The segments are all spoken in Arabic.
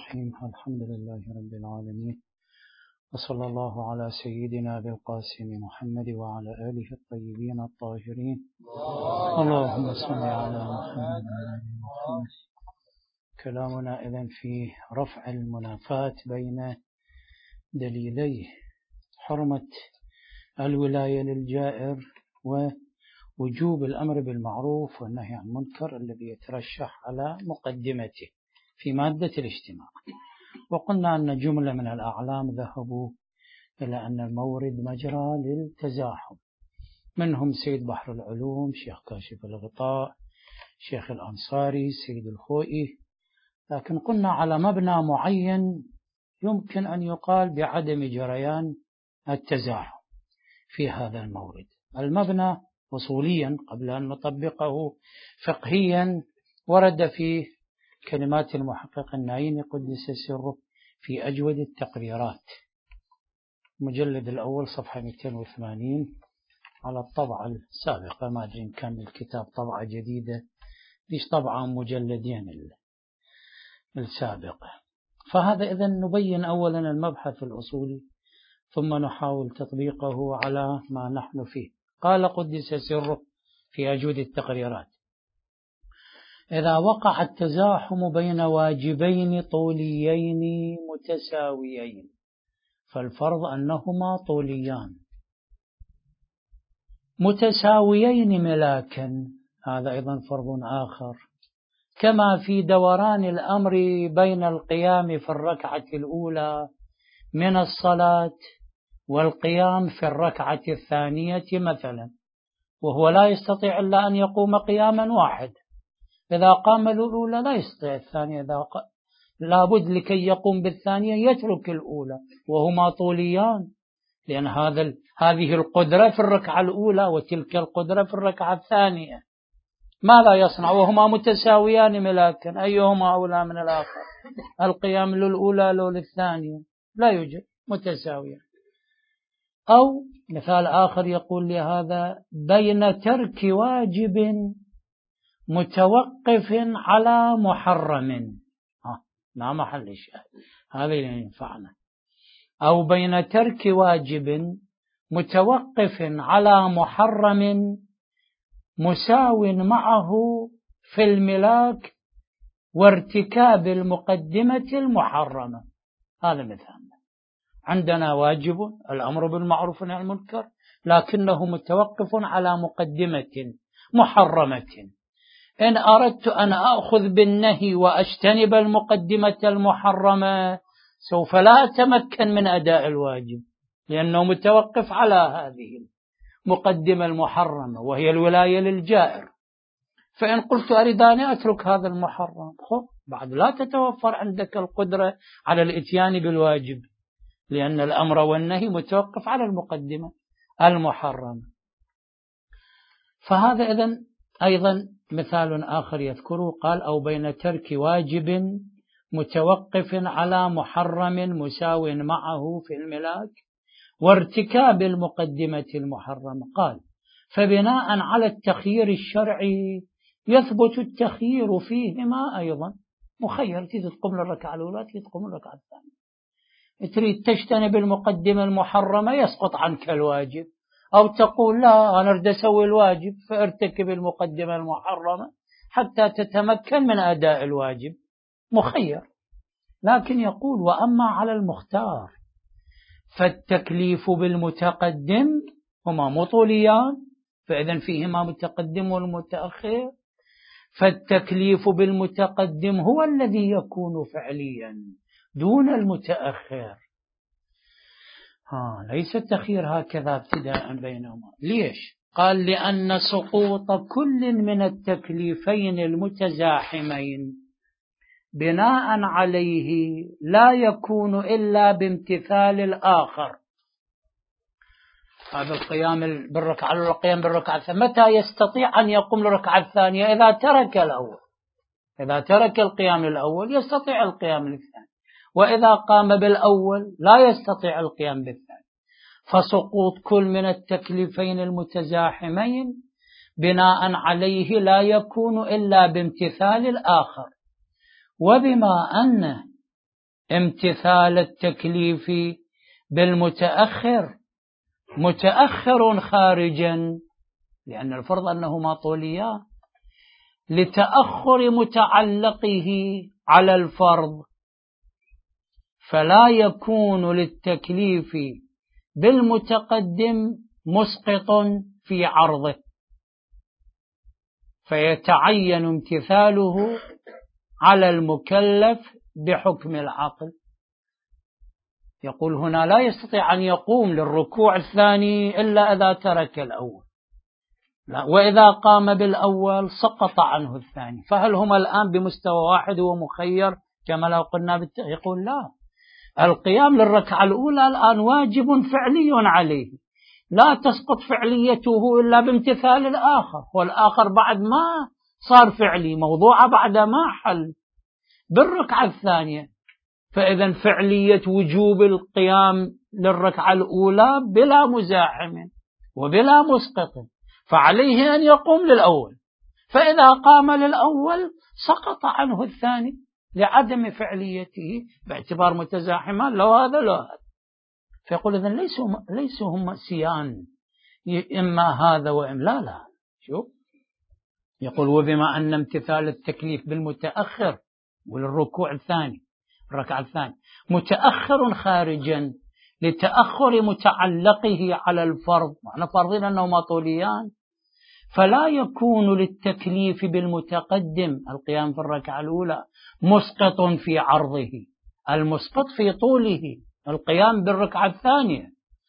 الرحيم. الحمد لله رب العالمين، وصلى الله على سيدنا بالقاسم محمد وعلى آله الطيبين الطاهرين. اللهم صل على محمد وعلى آل محمد. كلامنا إذن في رفع المنافاة بين دليلي حرمة الولاية للجائر ووجوب الأمر بالمعروف والنهي عن المنكر الذي يترشح على مقدمته في مادة الاجتماع. وقلنا أن جملة من الأعلام ذهبوا إلى أن المورد مجرى للتزاحم، منهم سيد بحر العلوم، شيخ كاشف الغطاء، شيخ الأنصاري، سيد الخوئي. لكن قلنا على مبنى معين يمكن أن يقال بعدم جريان التزاحم في هذا المورد. المبنى أصوليا قبل أن نطبقه فقهيا ورد في كلمات المحقق النعيمي قدس سره في أجود التقريرات، مجلد الأول صفحة 280 على الطبعة السابقة. ما أدري إن كان الكتاب طبعة جديدة، ليش طبعة مجلدين السابقة. فهذا إذن نبين أولا المبحث الأصولي ثم نحاول تطبيقه على ما نحن فيه. قال قدس سره في أجود التقريرات: إذا وقع التزاحم بين واجبين طوليين متساويين فالفرض أنهما طوليان متساويين ملاكا، هذا أيضا فرض آخر، كما في دوران الأمر بين القيام في الركعة الأولى من الصلاة والقيام في الركعة الثانية مثلا، وهو لا يستطيع إلا أن يقوم قياما واحد. إذا قام الأولى لا يستطيع الثانية، لابد لكي يقوم بالثانية يترك الأولى، وهما طوليان، لأن هذه القدرة في الركعة الأولى وتلك القدرة في الركعة الثانية. ماذا يصنع وهما متساويان ملاكا؟ أيهما أولى من الآخر؟ القيام للأولى لو للثانية؟ لا يوجد، متساويان. أو مثال آخر يقول لهذا: بين ترك واجب متوقف على محرم، ما محل الشاهد، هذا اللي ينفعنا. أو بين ترك واجب متوقف على محرم مساو معه في الملاك وارتكاب المقدمة المحرمة. هذا مثال. عندنا واجب الأمر بالمعروف والنهي عن المنكر، لكنه متوقف على مقدمة محرمة. إن أردت أن أخذ بالنهي وأجتنب المقدمة المحرمة سوف لا أتمكن من أداء الواجب، لأنه متوقف على هذه المقدمة المحرمة وهي الولاية للجائر. فإن قلت أريد أن أترك هذا المحرم، بعد لا تتوفر عندك القدرة على الإتيان بالواجب، لأن الأمر والنهي متوقف على المقدمة المحرمة. فهذا إذن أيضا مثال آخر يذكره، قال: أو بين ترك واجب متوقف على محرم مساو معه في الملاك وارتكاب المقدمة المحرمة. قال: فبناء على التخيير الشرعي يثبت التخيير فيهما أيضا. مخير، تريد تقوم للركعة الأولى، تريد تقوم للركعة الثانية، تريد تجتنب المقدمة المحرمة يسقط عنك الواجب، أو تقول لا أنا أريد أسوي الواجب فارتكب المقدمة المحرمة حتى تتمكن من أداء الواجب. مخير. لكن يقول: وأما على المختار فالتكليف بالمتقدم، هما مطوليان فإذن فيهما متقدم والمتأخر، فالتكليف بالمتقدم هو الذي يكون فعليا دون المتأخر. ليس التخيير هكذا ابتداء بينهما. ليش؟ قال: لأن سقوط كل من التكليفين المتزاحمين بناء عليه لا يكون إلا بامتثال الآخر. هذا القيام بالركعة الأولى، القيام بالركعة الثانية، متى يستطيع أن يقوم للركعة الثانية؟ إذا ترك الأول. إذا ترك القيام الأول يستطيع القيام للثاني، وإذا قام بالأول لا يستطيع القيام بالثاني. فسقوط كل من التكليفين المتزاحمين بناء عليه لا يكون إلا بامتثال الآخر. وبما أن امتثال التكليف بالمتأخر متأخر خارجا، لأن الفرض أنهما طوليان، لتأخر متعلقه على الفرض، فلا يكون للتكليف بالمتقدم مسقط في عرضه، فيتعين امتثاله على المكلف بحكم العقل. يقول هنا لا يستطيع أن يقوم للركوع الثاني إلا إذا ترك الأول، لا، وإذا قام بالأول سقط عنه الثاني، فهل هما الآن بمستوى واحد ومخير كما لو قلنا يقول لا، القيام للركعة الأولى الآن واجب فعلي عليه، لا تسقط فعليته إلا بامتثال الآخر، والآخر بعد ما صار فعلي موضوع بعد ما حل بالركعة الثانية، فإذا فعلية وجوب القيام للركعة الأولى بلا مزاحم وبلا مسقط، فعليه أن يقوم للأول، فإذا قام للأول سقط عنه الثاني لعدم فعليته باعتبار متزاحمان لو هذا لو هذا. فيقول إذن ليسوا هم سيان، إما هذا وإما لا. شوف يقول وبما أن امتثال التكليف بالمتأخر وللركوع الثاني الركعة الثانية متأخر خارجا لتأخر متعلقه على الفرض، معنى فرضين أنهما طوليان، فلا يكون للتكليف بالمتقدم القيام في الركعة الأولى مسقط في عرضه، المسقط في طوله القيام بالركعة الثانية،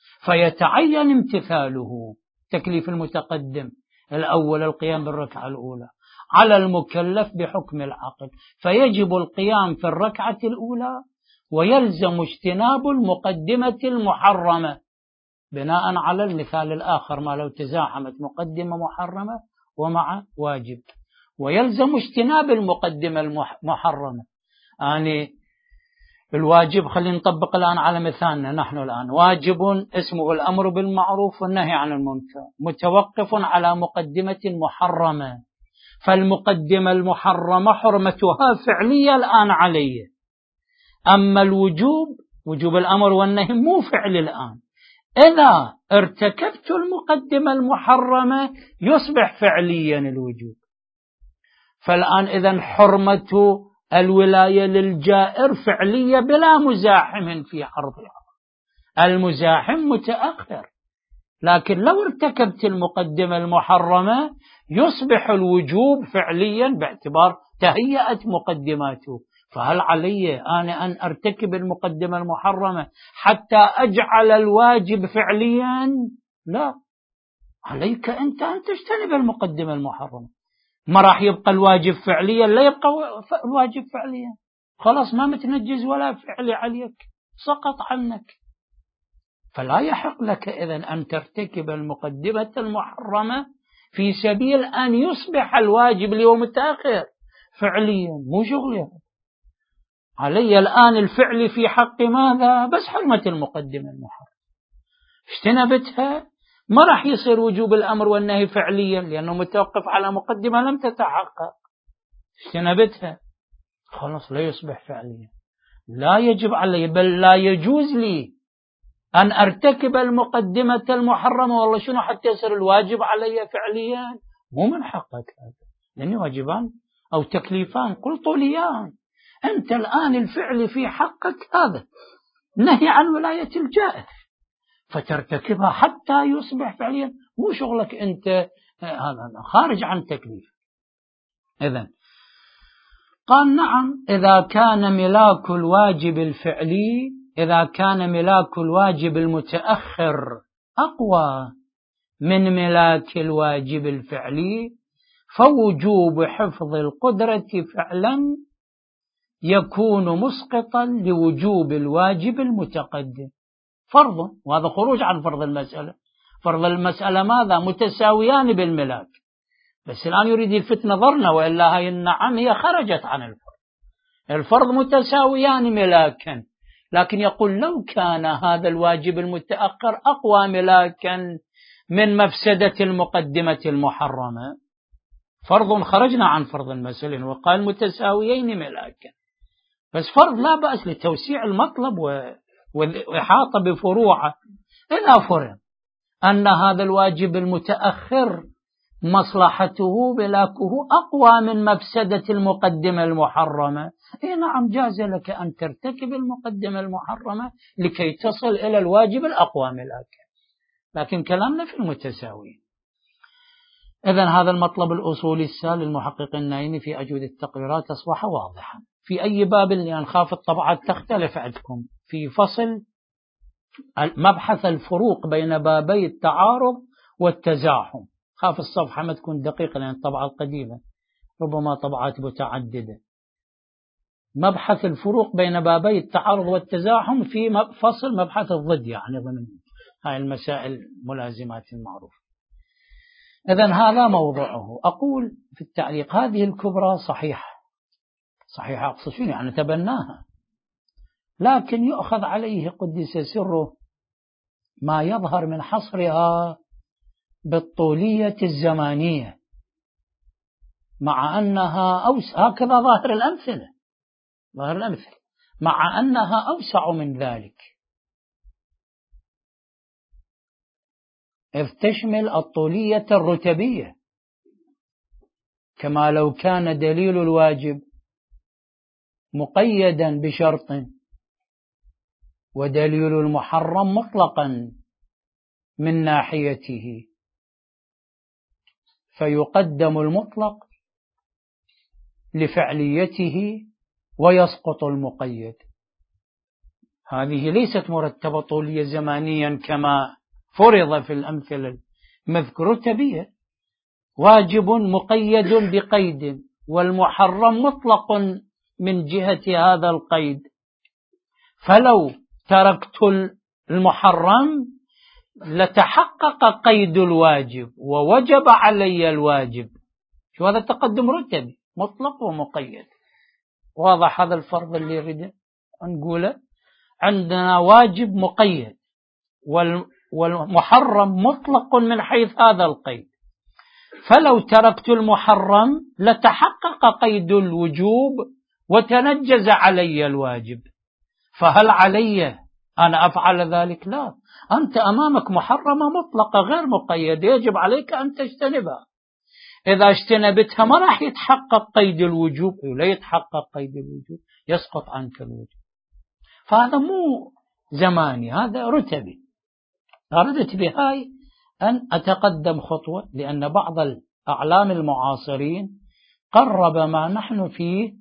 فيتعين امتثاله تكليف المتقدم الأول القيام بالركعة الأولى على المكلف بحكم العقل، فيجب القيام في الركعة الأولى ويلزم اجتناب المقدمة المحرمة بناء على المثال الآخر، ما لو تزاحمت مقدمة محرمة ومع واجب، ويلزم اجتناب المقدمة المحرمة. يعني الواجب خلينا نطبق الآن على مثالنا نحن الآن، واجب اسمه الأمر بالمعروف والنهي عن المنكر متوقف على مقدمة محرمة، فالمقدمة المحرمة حرمتها فعلية الآن عليه، أما وجوب الأمر والنهي مو فعل الآن، إذا ارتكبت المقدمة المحرمة يصبح فعليا الوجوب. فالآن إذن حرمة الولاية للجائر فعلية بلا مزاحم في عرضها، المزاحم متأخر، لكن لو ارتكبت المقدمة المحرمة يصبح الوجوب فعليا باعتبار تهيئة مقدماته. فهل علي أنا أن أرتكب المقدمة المحرمة حتى أجعل الواجب فعليا؟ لا، عليك أنت أن تجتنب المقدمة المحرمة، ما راح يبقى الواجب فعليا، لا يبقى الواجب فعليا، خلاص ما متنجز ولا فعلي عليك، سقط عنك. فلا يحق لك إذن أن ترتكب المقدمة المحرمة في سبيل أن يصبح الواجب اللي هو متأخر فعليا، مو شغلي علي الآن الفعل في حق ماذا؟ بس حرمة المقدمة المحرمة، اجتنبتها ما راح يصير وجوب الأمر والنهي فعليا لأنه متوقف على مقدمة لم تتحقق، اجتنبتها خلاص لا يصبح فعليا. لا يجب علي بل لا يجوز لي أن أرتكب المقدمة المحرمة، والله شنو حتى يصير الواجب علي فعليا؟ مو من حقك هذا، لأنه واجبان أو تكليفان قل طوليان، أنت الآن الفعل في حقك هذا نهي عن ولاية الجائر، فترتكبها حتى يصبح فعليا، مو شغلك أنت، هذا خارج عن تكليف. إذن قال نعم إذا كان ملاك الواجب الفعلي، إذا كان ملاك الواجب المتأخر أقوى من ملاك الواجب الفعلي، فوجوب حفظ القدرة فعلا يكون مسقطا لوجوب الواجب المتقدم فرض، وهذا خروج عن فرض المسألة. فرض المسألة ماذا؟ متساويان بالملاك، بس الآن يريد يلفت نظرنا، وإلا هاي النعم هي خرجت عن الفرض، الفرض متساويان ملاكا، لكن يقول لو كان هذا الواجب المتأخر أقوى ملاكا من مفسدة المقدمة المحرمة، فرض خرجنا عن فرض المسألة وقال متساويين ملاكا، بس فرض لا بأس لتوسيع المطلب وإحاطة بفروعه. إذا فرض أن هذا الواجب المتأخر مصلحته بلاكه أقوى من مفسدة المقدمة المحرمة، نعم جاز لك أن ترتكب المقدمة المحرمة لكي تصل إلى الواجب الأقوى ملاكا، لكن كلامنا في المتساوي. إذن هذا المطلب الأصولي السال للمحقق النايني في أجود التقريرات أصبح واضحا. في أي باب اللي نخاف الطبعات تختلف عندكم في فصل مبحث الفروق بين بابي التعارض والتزاحم، خاف الصفحة ما تكون دقيقة لأن الطبعة القديمة ربما طبعات متعددة. مبحث الفروق بين بابي التعارض والتزاحم في فصل مبحث الضد، يعني ضمن هاي المسائل الملازمات المعروفة. إذن هذا موضوعه. أقول في التعليق هذه الكبرى صحيحة أقصد شنو يعني تبناها، لكن يؤخذ عليه قدس سره ما يظهر من حصرها بالطولية الزمانية، مع أنها هكذا ظاهر الأمثلة مع أنها أوسع من ذلك، إذ تشمل الطولية الرتبية، كما لو كان دليل الواجب مقيدا بشرط ودليل المحرم مطلقا من ناحيته، فيقدم المطلق لفعليته ويسقط المقيد. هذه ليست مرتبة طولية زمانيا كما فرض في الأمثلة المذكورة، رتبية، واجب مقيد بقيد والمحرم مطلق من جهة هذا القيد، فلو تركت المحرم لتحقق قيد الواجب ووجب علي الواجب. شو هذا التقدم رتبي مطلق ومقيد. واضح هذا الفرض اللي يريد نقوله؟ عندنا واجب مقيد والمحرم مطلق من حيث هذا القيد، فلو تركت المحرم لتحقق قيد الوجوب وتنجز علي الواجب، فهل علي أن أفعل ذلك؟ لا، أنت أمامك محرمة مطلقة غير مقيدة يجب عليك أن تجتنبها، إذا اجتنبتها ما راح يتحقق قيد الوجوب، ولا يتحقق قيد الوجوب يسقط عنك الوجوب. فهذا مو زماني، هذا رتبي. أردت بهاي أن أتقدم خطوة، لأن بعض الأعلام المعاصرين قرب ما نحن فيه.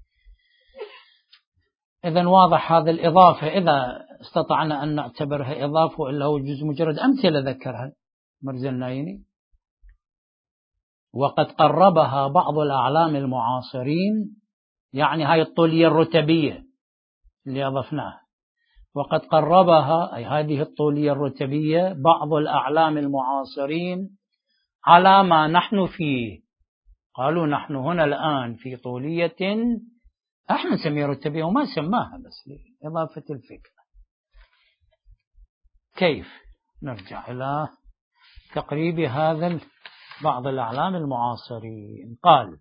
إذن واضح هذا الإضافة، إذا استطعنا أن نعتبرها إضافة إلا هو جزء مجرد أمثلة ذكرها مرزا النايني، وقد قربها بعض الأعلام المعاصرين، يعني هاي الطولية الرتبية اللي أضفناها، وقد قربها أي هذه الطولية الرتبية بعض الأعلام المعاصرين على ما نحن فيه. قالوا نحن هنا الآن في طولية احنا نسميها رتبية وما سماها بس لإضافة الفكرة. كيف نرجع إلى تقريب هذا بعض الأعلام المعاصرين؟ قال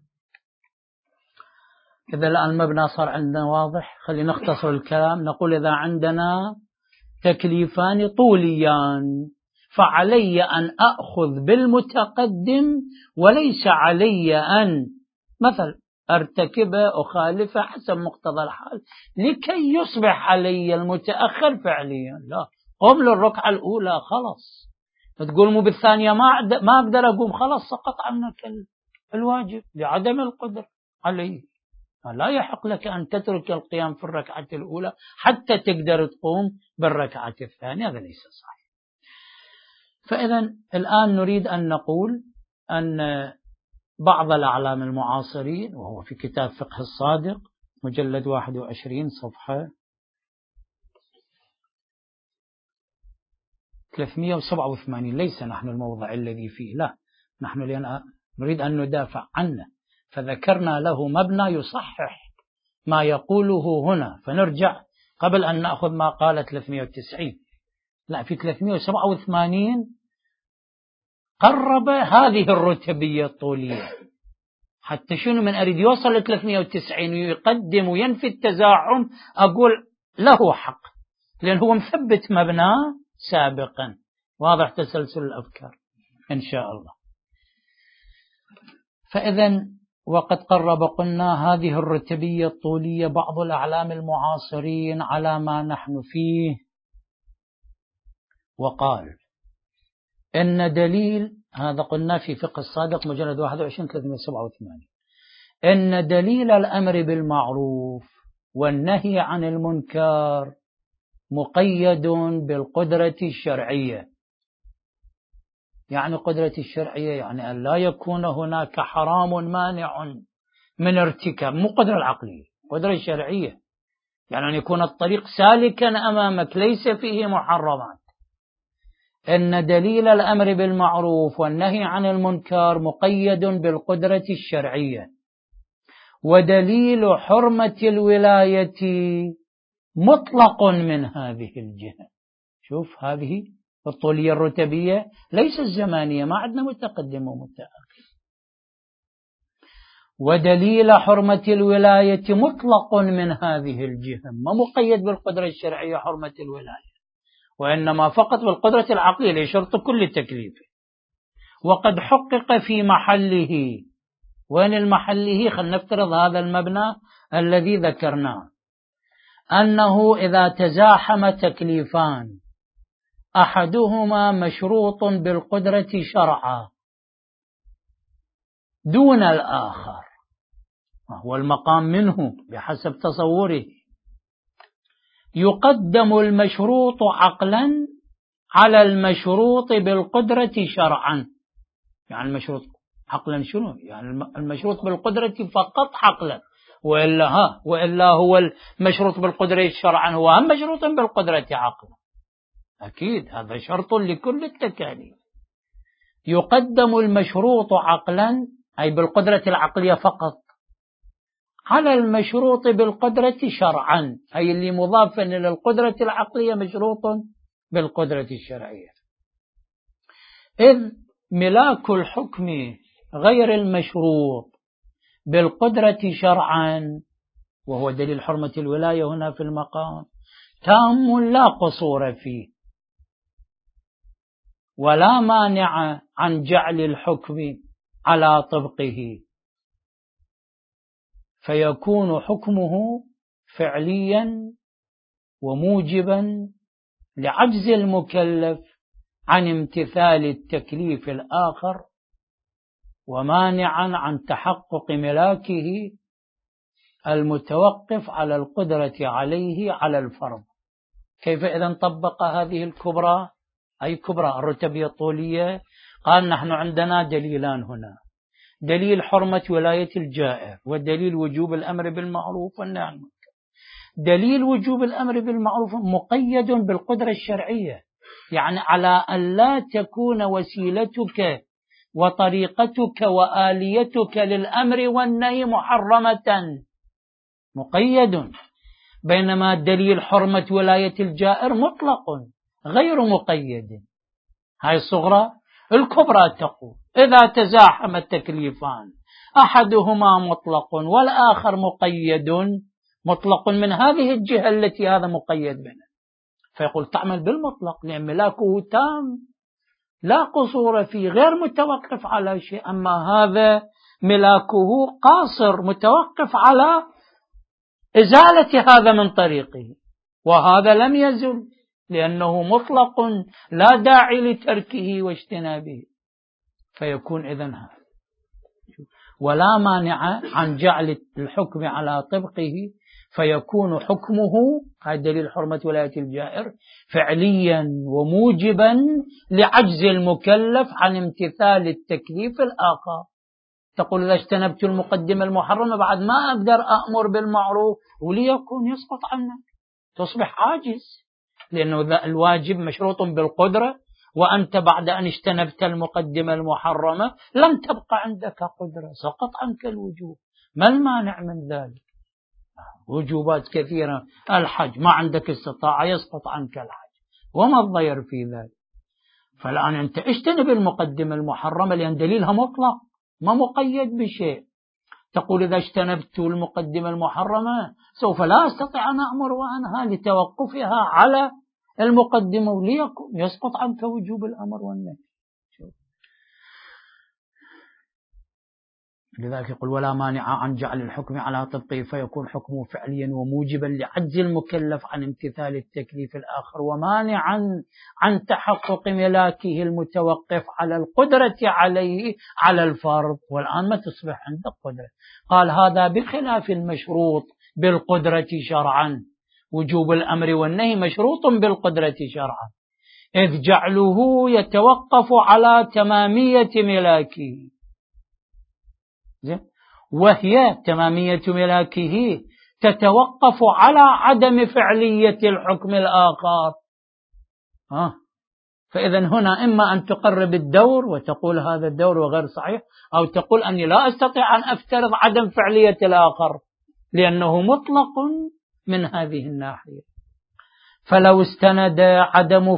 إذا الآن المبنى صار عندنا واضح، خلينا نختصر الكلام. نقول إذا عندنا تكليفان طوليان فعلي أن أخذ بالمتقدم، وليس علي أن مثل أرتكبه أخالفه حسب مقتضى الحال لكي يصبح علي المتأخر فعليا. لا، قم للركعة الأولى خلاص، تقول مو بالثانية ما أقدر أقوم، خلاص سقط عنك الواجب لعدم القدر عليه. لا يحق لك أن تترك القيام في الركعة الأولى حتى تقدر تقوم بالركعة الثانية، هذا ليس صحيح. فإذا الآن نريد أن نقول أن بعض الأعلام المعاصرين، وهو في كتاب فقه الصادق مجلد 21 صفحة 387، ليس نحن الموضع الذي فيه، لا، نحن لأن نريد أن ندافع عنه، فذكرنا له مبنى يصحح ما يقوله هنا، فنرجع قبل أن نأخذ ما قال 390. لا، في 387 قرب هذه الرتبية الطولية، حتى شنو من أريد يوصل ل 390 ويقدم وينفي التزاحم أقول له حق، لأن هو مثبت مبناه سابقا. واضح تسلسل الأفكار إن شاء الله. فإذا وقد قرب قلنا هذه الرتبية الطولية بعض الأعلام المعاصرين على ما نحن فيه، وقال إن دليل، هذا قلنا في فقه الصادق مجلد 21 387، إن دليل الأمر بالمعروف والنهي عن المنكر مقيد بالقدرة الشرعية. يعني قدرة الشرعية يعني أن لا يكون هناك حرام مانع من ارتكاب، مو قدرة العقلية، قدرة الشرعية، يعني أن يكون الطريق سالكا أمامك ليس فيه محرمات. إن دليل الأمر بالمعروف والنهي عن المنكر مقيد بالقدرة الشرعية، ودليل حرمة الولاية مطلق من هذه الجهة. شوف هذه الطولية الرتبية ليس الزمانية، ما عندنا متقدم ومتأخر. ودليل حرمة الولاية مطلق من هذه الجهة، ما مقيد بالقدرة الشرعية حرمة الولاية، وإنما فقط بالقدرة العقلية لشرط كل تكليف. وقد حقق في محله، وين المحله؟ خلينا نفترض هذا المبنى الذي ذكرناه، أنه إذا تزاحم تكليفان أحدهما مشروط بالقدرة شرعا دون الآخر، والمقام منه بحسب تصوره، يقدم المشروط عقلا على المشروط بالقدرة شرعا. يعني المشروط عقلا شنو؟ يعني المشروط بالقدرة فقط عقلا، وإلا هو المشروط بالقدرة شرعا هو هم مشروط بالقدرة عقلا، أكيد هذا شرط لكل التكاليف. يقدم المشروط عقلا أي بالقدرة العقلية فقط على المشروط بالقدرة شرعا، أي اللي مضافا إلى القدرة العقلية مشروط بالقدرة الشرعية. إذ ملاك الحكم غير المشروط بالقدرة شرعا، وهو دليل حرمة الولاية هنا في المقام، تام لا قصور فيه، ولا مانع عن جعل الحكم على طبقه، فيكون حكمه فعليا وموجبا لعجز المكلف عن امتثال التكليف الآخر، ومانعا عن تحقق ملاكه المتوقف على القدرة عليه على الفرض. كيف إذن طبق هذه الكبرى، أي كبرى الرتبية الطولية؟ قال نحن عندنا دليلان هنا، دليل حرمة ولاية الجائر، ودليل وجوب الأمر بالمعروف والنهي عن المنكر. دليل وجوب الأمر بالمعروف مقيد بالقدرة الشرعية، يعني على أن لا تكون وسيلتك وطريقتك وآليتك للأمر والنهي محرمة، مقيد. بينما دليل حرمة ولاية الجائر مطلق غير مقيد. هاي الصغرى. الكبرى تقول إذا تزاحم التكليفان أحدهما مطلق والآخر مقيد، مطلق من هذه الجهة التي هذا مقيد منها، فيقول تعمل بالمطلق لأن ملاكه تام لا قصور فيه، غير متوقف على شيء. أما هذا ملاكه قاصر متوقف على إزالة هذا من طريقه، وهذا لم يزل لأنه مطلق لا داعي لتركه واجتنابه، فيكون إذن هذا. ولا مانع عن جعل الحكم على طبقه، فيكون حكمه، هذا دليل حرمة ولاية الجائر، فعليا وموجبا لعجز المكلف عن امتثال التكليف الآخر. تقول إذا اجتنبت المقدمة المحرمة بعد ما أقدر أأمر بالمعروف، وليكن يسقط عنك، تصبح عاجز، لأنه الواجب مشروط بالقدرة، وأنت بعد أن اجتنبت المقدمة المحرمة لم تبقى عندك قدرة، سقط عنك الوجوب. ما المانع من ذلك؟ وجوبات كثيرة، الحج ما عندك استطاعة يسقط عنك الحج، وما الضير في ذلك؟ فالآن أنت اجتنب المقدمة المحرمة لأن دليلها مطلق ما مقيد بشيء، تقول إذا اجتنبت المقدمة المحرمة سوف لا أستطيع أن أأمر وأنهى لتوقفها على المقدمة يسقط عنك وجوب الأمر والنهي. لذلك يقول ولا مانع عن جعل الحكم على طبقه فيكون حكمه فعليا وموجبا لعجز المكلف عن امتثال التكليف الآخر، ومانعا عن تحقق ملاكه المتوقف على القدرة عليه على الفرض. والآن ما تصبح عندك قدرة. قال هذا بخلاف المشروط بالقدرة شرعا. وجوب الأمر والنهي مشروط بالقدرة شرعا، إذ جعله يتوقف على تمامية ملاكه، وهي تمامية ملاكه تتوقف على عدم فعلية الحكم الآخر. فإذا هنا إما أن تقرب الدور وتقول هذا الدور وغير صحيح، أو تقول أني لا أستطيع أن أفترض عدم فعلية الآخر لأنه مطلق من هذه الناحية. فلو استند عدم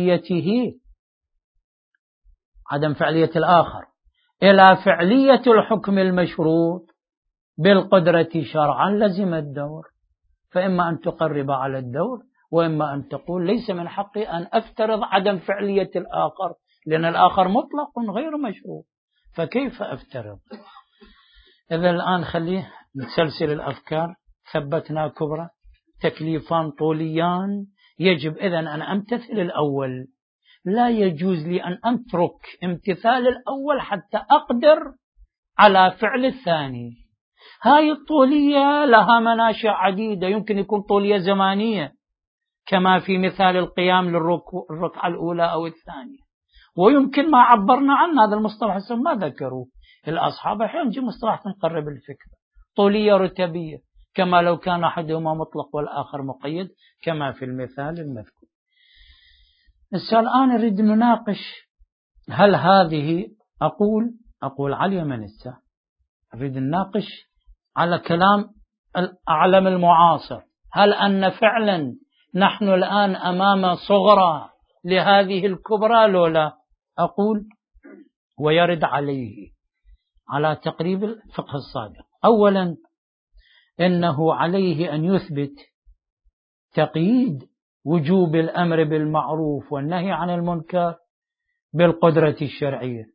فعلية الآخر إلى فعلية الحكم المشروط بالقدرة شرعا لزم الدور، فإما أن تقرب على الدور وإما أن تقول ليس من حقي أن أفترض عدم فعلية الآخر لأن الآخر مطلق غير مشروط، فكيف أفترض؟ إذا الآن خليه نسلسل الأفكار. ثبتنا كبرى، تكليفان طوليان، يجب إذن أن أمتثل الأول، لا يجوز لي أن أترك امتثال الأول حتى أقدر على فعل الثاني. هاي الطولية لها مناشئ عديدة، يمكن يكون طولية زمانية كما في مثال القيام للركعة الأولى أو الثانية، ويمكن ما عبرنا عن هذا المصطلح ما ذكروا الأصحاب أحيانا يجي مصطلح نقرب الفكرة، طولية رتبية، كما لو كان أحدهما مطلق والآخر مقيد كما في المثال المذكور. الآن نريد نناقش هل هذه أقول على اليمن نريد نناقش على كلام الأعلم المعاصر، هل أن فعلا نحن الآن أمام صغرى لهذه الكبرى لولا؟ أقول ويرد عليه على تقريب الفقه الصادق. أولا إنه عليه أن يثبت تقييد وجوب الأمر بالمعروف والنهي عن المنكر بالقدرة الشرعية،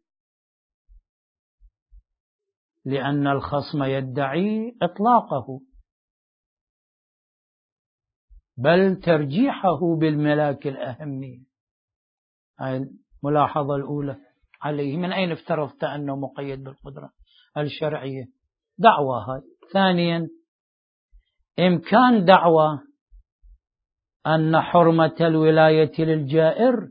لأن الخصم يدعي إطلاقه بل ترجيحه بالملاك الأهمية. هذه الملاحظة الأولى عليه. من أين افترضت أنه مقيد بالقدرة الشرعية؟ دعوة هاي. ثانيا إمكان دعوة أن حرمة الولاية للجائر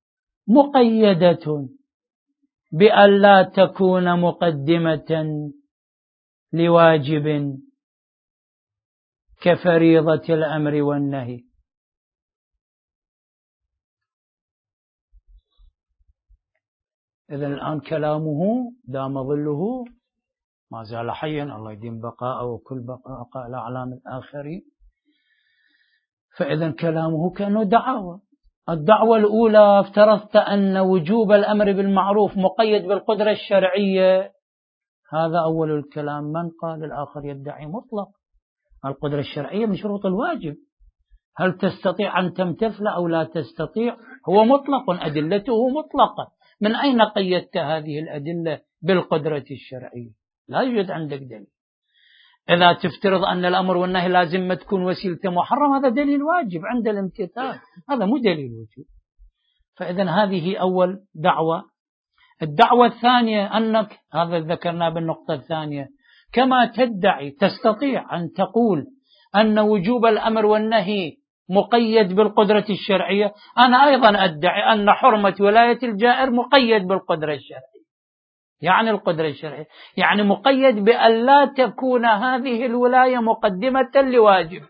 مقيدة بأن لا تكون مقدمة لواجب كفريضة الأمر والنهي. إذن الآن كلامه دام ظله ما زال حيا، الله يديم بقاءه وكل بقاء الأعلام الآخرين. فإذن كلامه كأنه دعوة. الدعوة الأولى افترضت أن وجوب الأمر بالمعروف مقيد بالقدرة الشرعية، هذا أول الكلام. من قال؟ الآخر يدعي مطلق القدرة الشرعية من شروط الواجب، هل تستطيع أن تمتثل أو لا تستطيع؟ هو مطلق، أدلته مطلقة، من أين قيدت هذه الأدلة بالقدرة الشرعية؟ لا يوجد عندك دليل. إذا تفترض أن الأمر والنهي لازم تكون وسيلة محرم، هذا دليل واجب عند الامتثال، هذا مو دليل وجوب. فإذن هذه أول دعوة. الدعوة الثانية أنك، هذا ذكرنا بالنقطة الثانية، كما تدعي تستطيع أن تقول أن وجوب الأمر والنهي مقيد بالقدرة الشرعية، أنا أيضا أدعي أن حرمة ولاية الجائر مقيد بالقدرة الشرعية. يعني القدرة الشرعية يعني مقيد بأن لا تكون هذه الولاية مقدمة لواجب،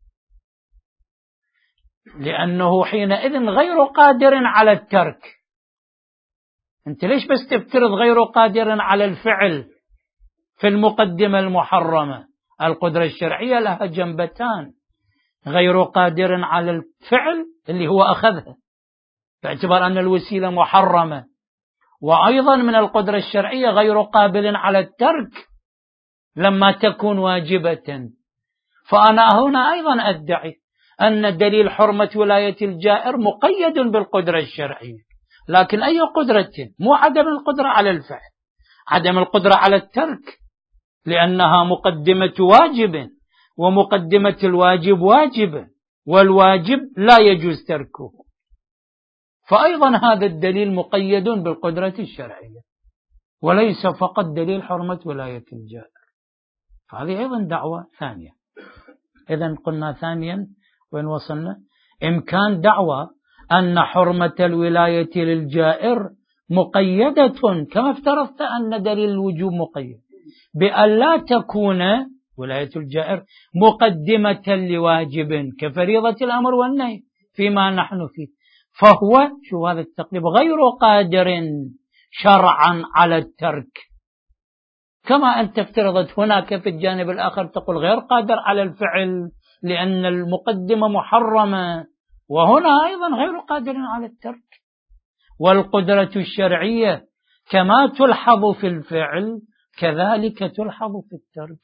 لأنه حينئذ غير قادر على الترك. أنت ليش بس تفترض غير قادر على الفعل في المقدمة المحرمة؟ القدرة الشرعية لها جنبتان، غير قادر على الفعل اللي هو أخذها باعتبار أن الوسيلة محرمة، وأيضا من القدرة الشرعية غير قابل على الترك لما تكون واجبة. فأنا هنا أيضا أدعي أن دليل حرمة ولاية الجائر مقيد بالقدرة الشرعية، لكن أي قدرة؟ مو عدم القدرة على الفعل، عدم القدرة على الترك، لأنها مقدمة واجب، ومقدمة الواجب واجب، والواجب لا يجوز تركه. فأيضا هذا الدليل مقيد بالقدرة الشرعية، وليس فقط دليل حرمة ولاية الجائر. فهذه أيضا دعوة ثانية. إذن قلنا ثانيا وين وصلنا؟ إمكان دعوة أن حرمة الولاية للجائر مقيدة، كما افترضت أن دليل الوجوب مقيد، بأن لا تكون ولاية الجائر مقدمة لواجب كفريضة الأمر والنهي فيما نحن فيه، فهو شو هذا التقليب غير قادر شرعا على الترك، كما أنت افترضت هناك في الجانب الآخر تقول غير قادر على الفعل لأن المقدمة محرمة، وهنا أيضا غير قادر على الترك. والقدرة الشرعية كما تلحظ في الفعل كذلك تلحظ في الترك،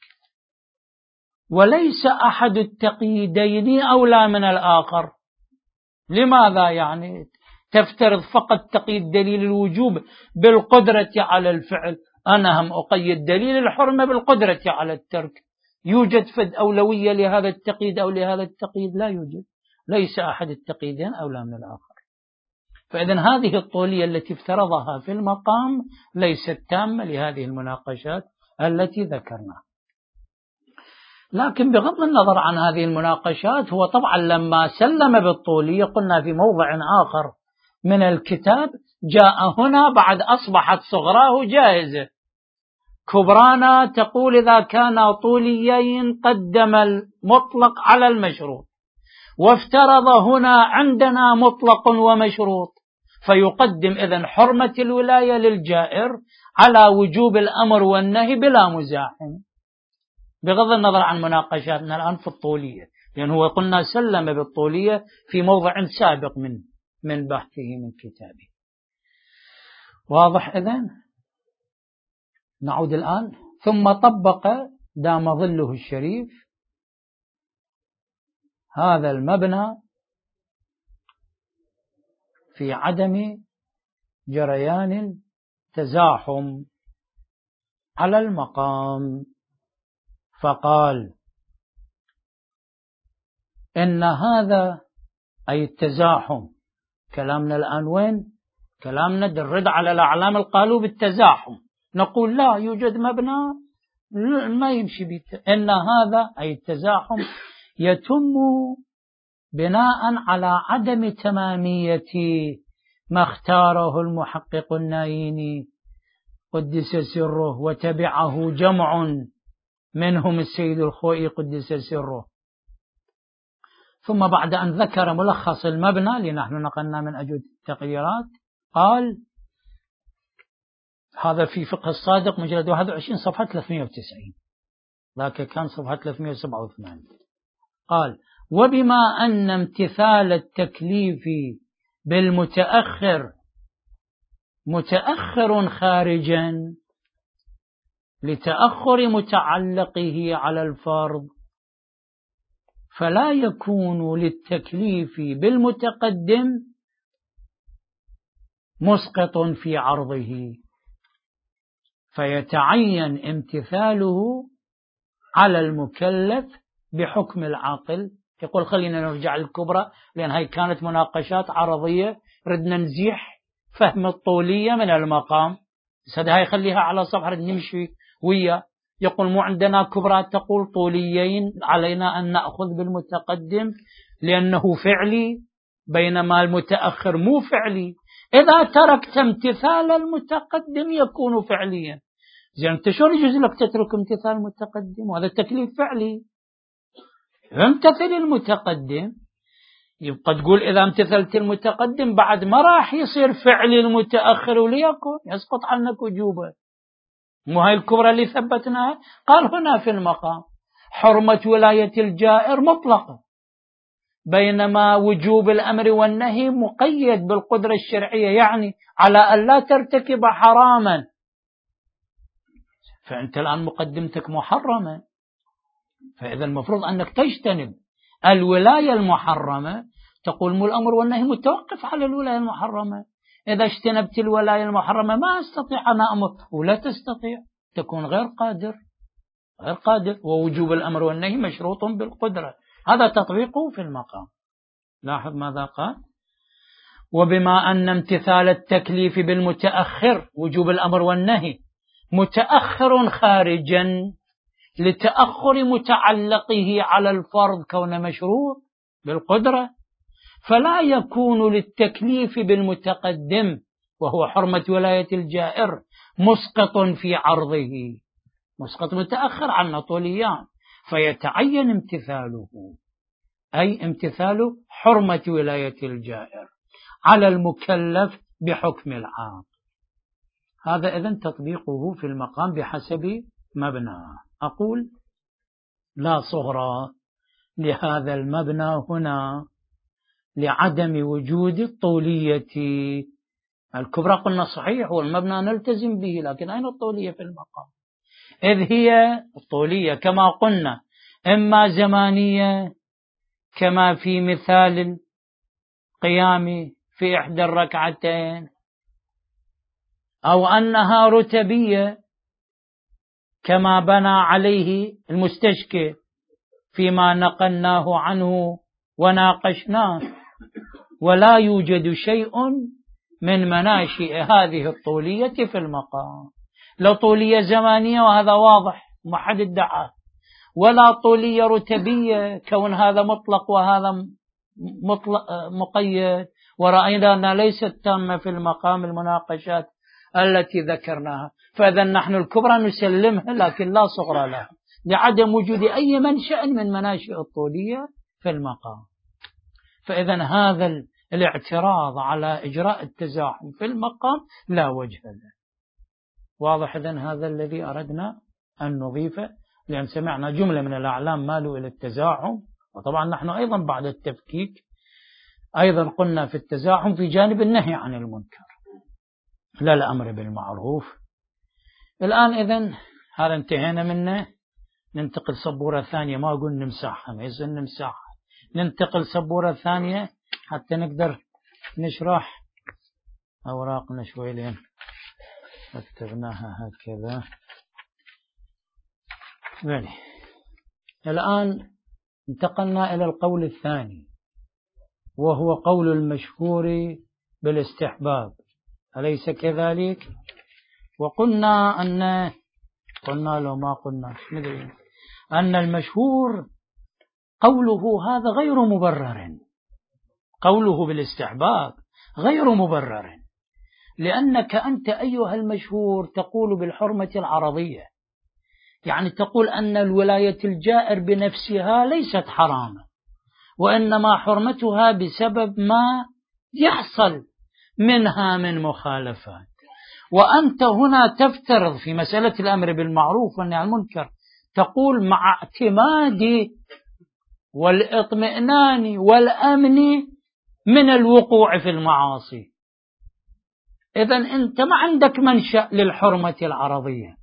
وليس أحد التقييدين أولى من الآخر. لماذا يعني تفترض فقط تقييد دليل الوجوب بالقدرة على الفعل؟ أنا هم أقيد دليل الحرمة بالقدرة على الترك. يوجد فد أولوية لهذا التقييد أو لهذا التقييد؟ لا يوجد، ليس أحد التقييدين أولى من الآخر. فإذن هذه الطولية التي افترضها في المقام ليست تامة لهذه المناقشات التي ذكرناها. لكن بغض النظر عن هذه المناقشات، هو طبعا لما سلم بالطولية قلنا في موضع آخر من الكتاب جاء هنا بعد أصبحت صغراه جاهزة، كبرانا تقول إذا كان طوليين قدم المطلق على المشروط، وافترض هنا عندنا مطلق ومشروط، فيقدم إذن حرمة الولاية للجائر على وجوب الأمر والنهي بلا مزاحم، بغض النظر عن مناقشاتنا الآن في الطولية، لأن هو قلنا سلم بالطولية في موضع سابق من بحثه من كتابه. واضح إذن؟ نعود الآن. ثم طبق دام ظله الشريف هذا المبنى في عدم جريان تزاحم على المقام، فقال إن هذا أي التزاحم، كلامنا الآن وين؟ كلامنا درد على الأعلام القالوا بالتزاحم، نقول لا يوجد مبنى ما يمشي إن هذا أي التزاحم يتم بناء على عدم تمامية ما اختاره المحقق النايني قدس سره، وتبعه جمع منهم السيد الخوئي قدس سره. ثم بعد أن ذكر ملخص المبنى لنحن نقلنا من أجل التغييرات قال هذا في فقه الصادق مجلد 21 صفحة 390، ذاك كان صفحة 387. قال وبما أن امتثال التكليف بالمتأخر متأخر خارجا لتأخر متعلقه على الفرض، فلا يكون للتكليف بالمتقدم مسقط في عرضه، فيتعين امتثاله على المكلف بحكم العاقل. يقول خلينا نرجع للكبرى لأن هاي كانت مناقشات عرضية، ردنا نزيح فهم الطولية من المقام، بس هاي خليها على صفحة نمشي ويا. يقول مو عندنا كبرى تقول طوليين علينا أن نأخذ بالمتقدم لأنه فعلي، بينما المتأخر مو فعلي. إذا تركت امتثال المتقدم يكون فعليا. زين أنت شو يجوز لك تترك امتثال المتقدم؟ وهذا التكليف فعلي. امتثل المتقدم، يبقى تقول إذا امتثلت المتقدم بعد ما راح يصير فعلي المتأخر وليكن يسقط عنك وجوبه. مو هاي الكبرى اللي ثبتناها؟ قال هنا في المقام حرمة ولاية الجائر مطلقة، بينما وجوب الأمر والنهي مقيد بالقدرة الشرعية، يعني على أن لا ترتكب حراما. فأنت الآن مقدمتك محرمة، فإذا المفروض أنك تجتنب الولاية المحرمة. تقول مو الأمر والنهي متوقف على الولاية المحرمة، إذا اجتنبت الولاية المحرمة ما أستطيع أن أمر، ولا تستطيع، تكون غير قادر، ووجوب الأمر والنهي مشروط بالقدرة. هذا تطبيقه في المقام. لاحظ ماذا قال: وبما أن امتثال التكليف بالمتأخر وجوب الأمر والنهي متأخر خارجا لتأخر متعلقه على الفرض كون مشروط بالقدرة، فلا يكون للتكليف بالمتقدم وهو حرمة ولاية الجائر مسقط في عرضه، مسقط متأخر عن طوليان، فيتعين امتثاله، أي امتثال حرمة ولاية الجائر على المكلف بحكم العام. هذا إذن تطبيقه في المقام بحسب مبنى. أقول لا صغرى لهذا المبنى هنا لعدم وجود الطولية الكبرى. قلنا صحيح والمبنى نلتزم به، لكن أين الطولية في المقام؟ إذ هي الطولية كما قلنا إما زمانية كما في مثال القيام في إحدى الركعتين، أو أنها رتبية كما بنى عليه المستشكي فيما نقلناه عنه وناقشناه، ولا يوجد شيء من مناشئ هذه الطولية في المقام، لا طولية زمانية وهذا واضح ما حد ادعاه، ولا طولية رتبية كون هذا مطلق وهذا مقيد، ورأينا أنها ليست تامة في المقام المناقشات التي ذكرناها. فإذا نحن الكبرى نسلمها لكن لا صغرى لها لعدم وجود أي منشأ من مناشئ الطولية في المقام. فإذا هذا الاعتراض على إجراء التزاحم في المقام لا وجه له. واضح؟ إذن هذا الذي أردنا أن نضيفه، لأن سمعنا جملة من الأعلام مالوا إلى التزاحم، وطبعا نحن أيضا بعد التفكيك أيضا قلنا في التزاحم في جانب النهي عن المنكر لا الأمر بالمعروف. الآن إذن هذا انتهينا منه، ننتقل سبورة ثانية، ما أقول نمسحها، ما يصير نمسحها، ننتقل سبورة ثانية حتى نقدر نشرح أوراقنا شوي لين رتبناها هكذا. بلي. الآن انتقلنا إلى القول الثاني وهو قول المشهور بالاستحباب، أليس كذلك؟ وقلنا قلنا لو ما قلنا مدري أن المشهور قوله هذا غير مبرر، قوله بالاستحباب غير مبرر، لأنك أنت أيها المشهور تقول بالحرمة العرضية، يعني تقول أن الولاية الجائر بنفسها ليست حرامة، وإنما حرمتها بسبب ما يحصل منها من مخالفات. وأنت هنا تفترض في مسألة الأمر بالمعروف والنهي عن المنكر، تقول مع اعتماد والاطمئنان والأمن من الوقوع في المعاصي. إذن أنت ما عندك منشأ للحرمة العرضية،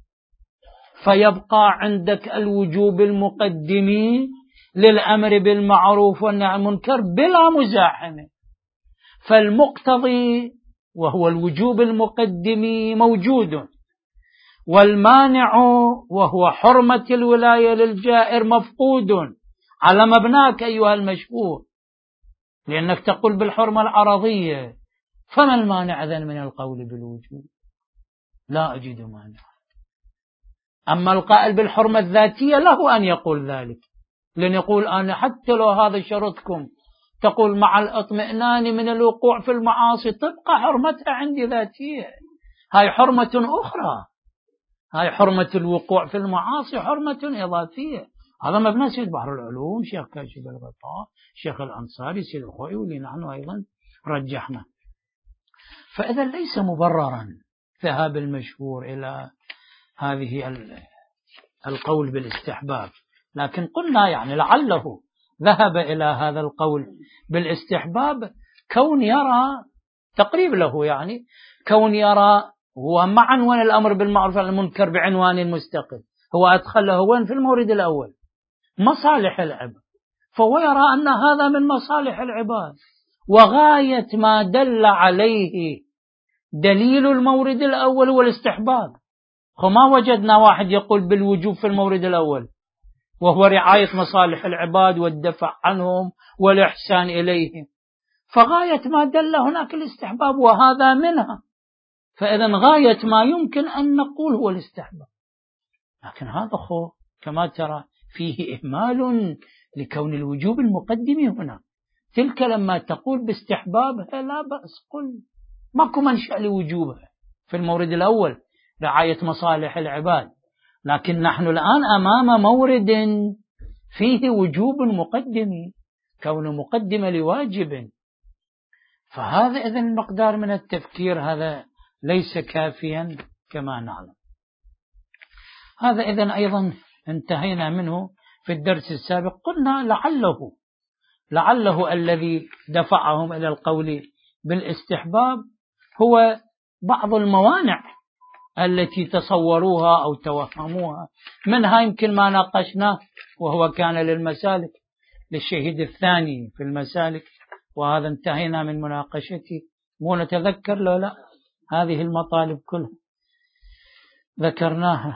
فيبقى عندك الوجوب المقدم للأمر بالمعروف والنهي عن المنكر بلا مزاحمة، فالمقتضي وهو الوجوب المقدم موجود، والمانع وهو حرمة الولاية للجائر مفقود على مبناك أيها المشهور، لأنك تقول بالحرمة العرضية. فما المانع إذن من القول بالوجوب؟ لا أجد مانع. أما القائل بالحرمة الذاتية له أن يقول ذلك، لأن يقول أنا حتى لو هذا شرطكم تقول مع الاطمئنان من الوقوع في المعاصي تبقى حرمتها عندي ذاتية، هاي حرمة أخرى، هاي حرمة الوقوع في المعاصي حرمة إضافية. هذا مبنى سيد بحر العلوم شيخ كاشف الغطاء شيخ الأنصاري سيد الخوئي واللي نحن أيضا رجحنا. فإذا ليس مبررا ذهاب المشهور إلى هذه القول بالاستحباب، لكن قلنا يعني لعله ذهب إلى هذا القول بالاستحباب كون يرى تقريب له، يعني كون يرى هو ما عنوان الأمر بالمعروف والنهي عن المنكر بعنوان مستقل، هو أدخله وين في المورد الأول؟ مصالح العباد، فهو يرى أن هذا من مصالح العباد، وغاية ما دل عليه دليل المورد الأول هو الاستحباب. وما وجدنا واحد يقول بالوجوب في المورد الأول، وهو رعاية مصالح العباد والدفع عنهم والإحسان إليهم، فغاية ما دل هناك الاستحباب وهذا منها، فإذا غاية ما يمكن أن نقول هو الاستحباب. لكن هذا كما ترى فيه إهمال لكون الوجوب المقدم هنا. تلك لما تقول باستحبابها لا بأس، قل ماكو منشأ لوجوبها في المورد الأول رعاية مصالح العباد، لكن نحن الآن أمام مورد فيه وجوب مقدم، كون مقدم لواجب، فهذا إذن المقدار من التفكير هذا ليس كافيا كما نعلم. هذا إذن أيضا انتهينا منه في الدرس السابق. قلنا لعله الذي دفعهم إلى القول بالاستحباب هو بعض الموانع التي تصوروها أو توهموها، منها يمكن ما ناقشناه وهو كان للمسالك، للشهيد الثاني في المسالك، وهذا انتهينا من مناقشته. مو نتذكر لو لا هذه المطالب كلها ذكرناها.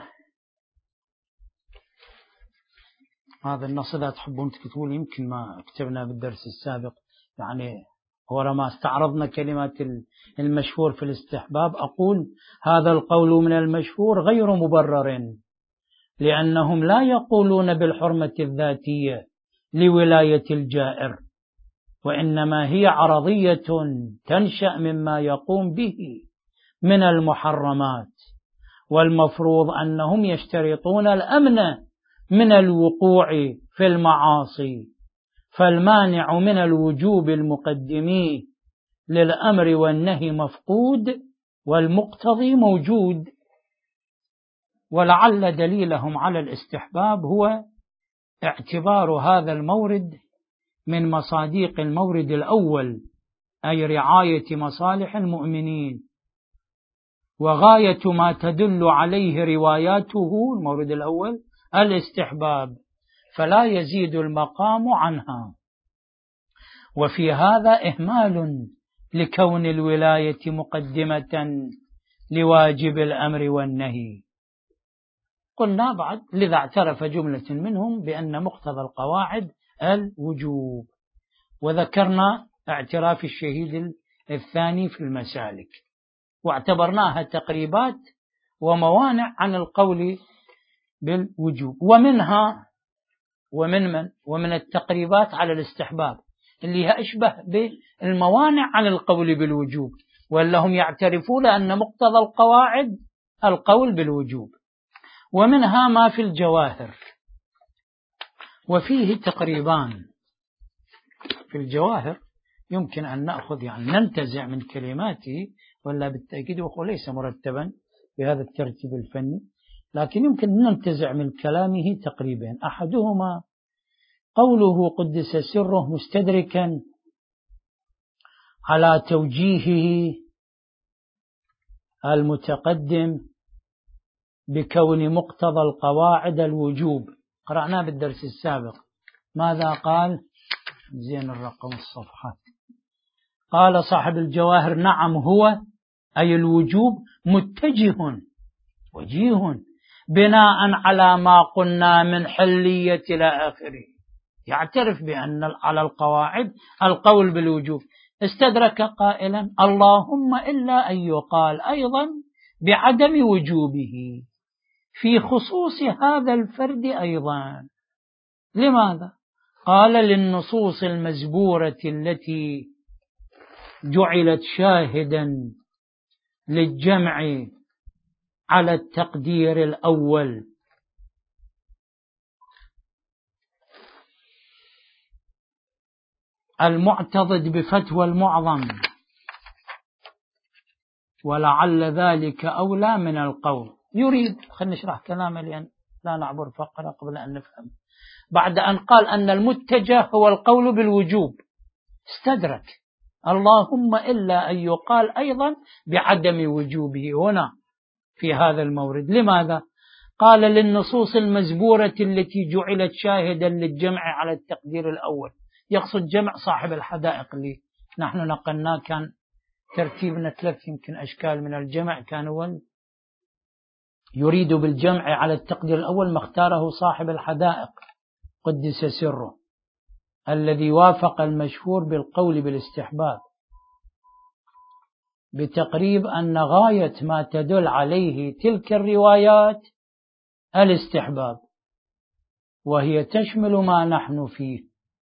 هذا النص إذا تحبون تكتبون يمكن ما كتبنا بالدرس السابق، يعني ورما استعرضنا كلمات المشهور في الاستحباب. أقول هذا القول من المشهور غير مبرر، لأنهم لا يقولون بالحرمة الذاتية لولاية الجائر، وإنما هي عرضية تنشأ مما يقوم به من المحرمات، والمفروض أنهم يشترطون الأمن من الوقوع في المعاصي، فالمانع من الوجوب المقدم للأمر والنهي مفقود، والمقتضي موجود. ولعل دليلهم على الاستحباب هو اعتبار هذا المورد من مصاديق المورد الأول، أي رعاية مصالح المؤمنين، وغاية ما تدل عليه رواياته المورد الأول الاستحباب، فلا يزيد المقام عنها. وفي هذا إهمال لكون الولاية مقدمة لواجب الأمر والنهي. قلنا بعد لذا اعترف جملة منهم بأن مقتضى القواعد الوجوب، وذكرنا اعتراف الشهيد الثاني في المسالك، واعتبرناها تقريبات وموانع عن القول بالوجوب. ومن التقريبات على الاستحباب اللي هي أشبه بالموانع عن القول بالوجوب، ولا هم يعترفون أن مقتضى القواعد القول بالوجوب. ومنها ما في الجواهر، وفيه تقريبان في الجواهر يمكن أن نأخذ ننتزع من كلماته، ولا بالتأكيد وهو ليس مرتبا بهذا الترتيب الفني، لكن يمكن أن ننتزع من كلامه تقريبا. أحدهما قوله قدس سره مستدركا على توجيهه المتقدم بكون مقتضى القواعد الوجوب. قرأناه بالدرس السابق. ماذا قال؟ زين الرقم الصفحات. قال صاحب الجواهر: نعم هو أي الوجوب وجيه بناء على ما قلنا من حلية إلى آخره. يعترف بأن على القواعد القول بالوجوب. استدرك قائلا: اللهم إلا أن يقال أيضا بعدم وجوبه في خصوص هذا الفرد أيضا. لماذا؟ قال: للنصوص المزبورة التي جعلت شاهدا للجمع على التقدير الأول، المعتضد بفتوى المعظم، ولعل ذلك أولى من القول. يريد، خلينا نشرح كلامه لأن لا نعبر فقرة قبل أن نفهم. بعد أن قال أن المتجه هو القول بالوجوب، استدرك اللهم إلا أن يقال أيضا بعدم وجوبه هنا في هذا المورد. لماذا؟ قال للنصوص المزبورة التي جعلت شاهدا للجمع على التقدير الأول، يقصد جمع صاحب الحدائق اللي نحن نقلناه، كان ترتيبنا 3 يمكن أشكال من الجمع، كان أول يريد بالجمع على التقدير الأول ما اختاره صاحب الحدائق قدس سره، الذي وافق المشهور بالقول بالاستحباب بتقريب أن غاية ما تدل عليه تلك الروايات الاستحباب، وهي تشمل ما نحن فيه،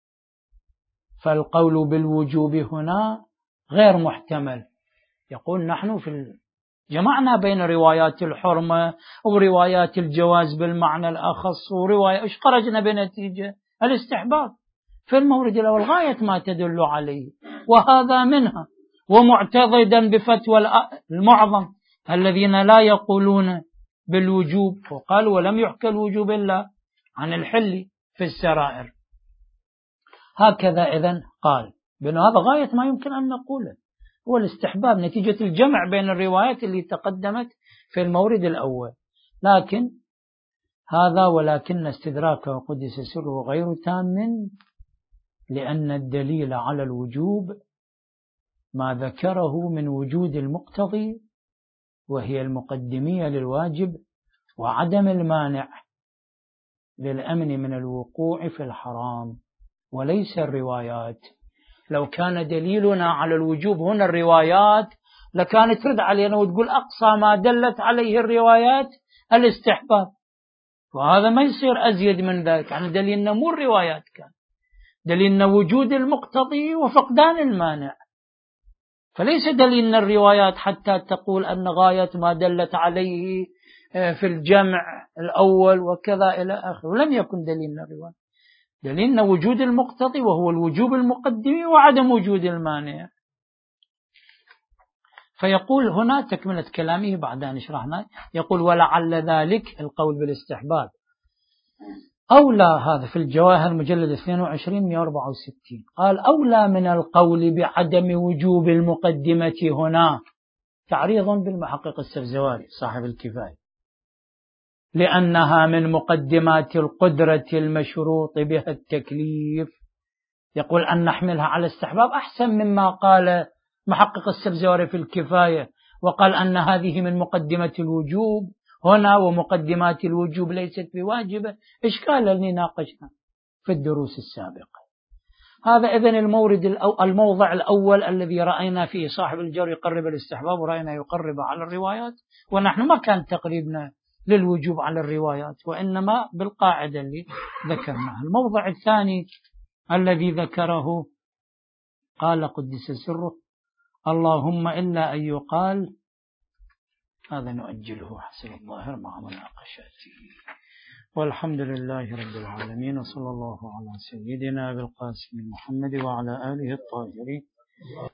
فالقول بالوجوب هنا غير محتمل. يقول نحن جمعنا بين روايات الحرمة وروايات الجواز بالمعنى الأخص ورواية، إيش خرجنا بنتيجة الاستحباب في المورد الأول غاية ما تدل عليه، وهذا منها، ومعتضدا بفتوى المعظم الذين لا يقولون بالوجوب، وقال ولم يحكى الوجوب إلا عن الحل في السرائر. هكذا إذن قال بأن هذا غاية ما يمكن أن نقوله هو الاستحباب نتيجة الجمع بين الروايات اللي تقدمت في المورد الأول. لكن هذا ولكن استدراكه قدس سره غير تام، لأن الدليل على الوجوب ما ذكره من وجود المقتضي، وهي المقدمية للواجب وعدم المانع للأمن من الوقوع في الحرام، وليس الروايات. لو كان دليلنا على الوجوب هنا الروايات لكانت ترد علينا وتقول أقصى ما دلت عليه الروايات الاستحباب، وهذا ما يصير أزيد من ذلك. يعني دليلنا مو الروايات، كان دليلنا وجود المقتضي وفقدان المانع، فليس دليلنا الروايات حتى تقول أن غاية ما دلت عليه في الجمع الأول وكذا إلى آخره. ولم يكن دليلنا الروايات، دليلنا وجود المقتضي وهو الوجوب المقدمي وعدم وجود المانع. فيقول هنا تكملة كلامه بعد أن شرحنا، يقول ولعل ذلك القول بالاستحباب أولى، هذا في الجواهر مجلد 22/164، قال أولى من القول بعدم وجوب المقدمة هنا، تعريض بالمحقق السفزواري صاحب الكفاية، لأنها من مقدمات القدرة المشروط بها التكليف. يقول أن نحملها على استحباب أحسن مما قال محقق السفزواري في الكفاية، وقال أن هذه من مقدمة الوجوب هنا، ومقدمات الوجوب ليست بواجبة، إشكال اللي ناقشنا في الدروس السابقة. هذا إذن الموضع الأول الذي رأينا فيه صاحب الجور يقرب الاستحباب، ورأينا يقرب على الروايات، ونحن ما كان تقريبنا للوجوب على الروايات، وإنما بالقاعدة اللي ذكرناها. الموضع الثاني الذي ذكره قال قدس سره اللهم إلا أن يقال، هذا نؤجله حسب الظاهر مع مناقشته. والحمد لله رب العالمين، وصلى الله على سيدنا بالقاسم محمد وعلى آله الطاهرين.